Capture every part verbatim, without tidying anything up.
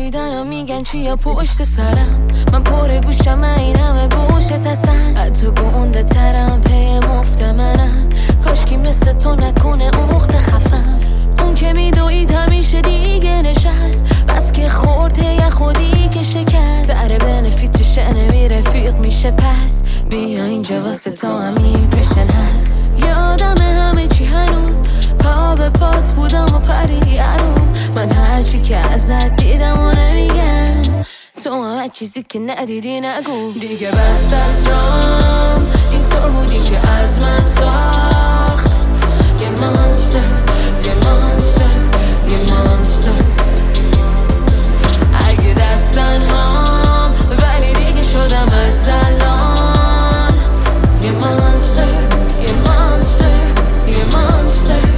دیدنم میگن چیه پشت سرم، من پر گوشم این همه بوشت هستن، حتی گونده ترم پی مفت منن، کاشکی مثل تو نکنه اخت خفم. اون که میدوید همیشه دیگه نشست، بس که خورده یه خودی که شکست، سر بنفیت چشه نمی رفیق میشه پس، بیا اینجا واسه تو همین پرشن هست. یادم همه چی هنوز، پا به پات بودم و پریدی عروم، من هرچی که ازت دیدم و نمیگم، تو همه چیزی که ندیدی نگو. دیگه بس از رام، این تو بودی که از من ساخت، یه مانستر یه مانستر یه مانستر. اگه دستن هم ولی دیگه شدم از الان، یه مانستر یه مانستر یه مانستر.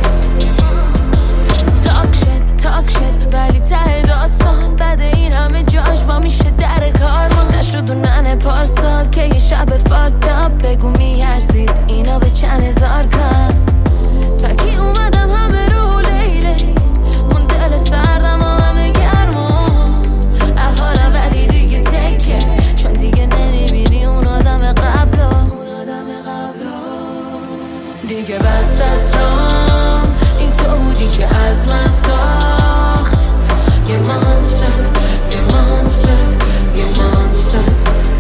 تاک شد تاک شد ولی ته داستان، بعد این همه جاش با میشه در کارمان. نشد و ننه پارسال که یه شب فاکد اپ، بگو میارزید اینا به چند هزار کار. تا کی اومدم همه رو لیله، اون دل سردم و همه گرمون، احالم ولی دیگه تکه، چون دیگه نمیبینی اون آدم قبلا. دیگه بس از رام، این تو بودی که از من ساخت، یه مانستر یه مانستر یه مانستر.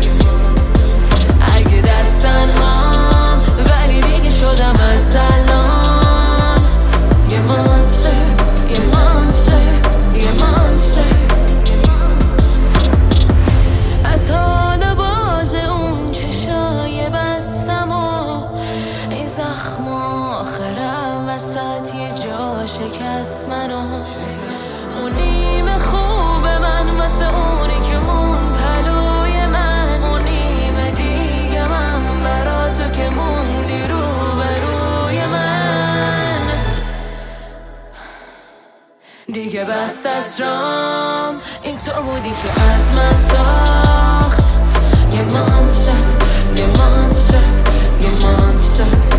اگه دستن هم ولی دیگه شدم از الان، یه مانستر یه مانستر یه مانستر. از حال باز اون چشای بستم و این زخم آخرم وسط یه جا شکست منو، اون نیمه خوب من واسه اونی که مون پلوی من، اون نیمه دیگه من برا تو که موندی رو بروی من. دیگه بس از رام، این تو بودی که از من ساخت، یه مانستر یه مانستر یه مانستر.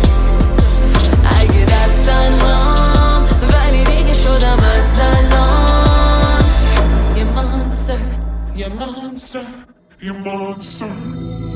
اگه دستن هم ولی دیگه شدم از الان، یه مانستر یه مانستر یه مانستر.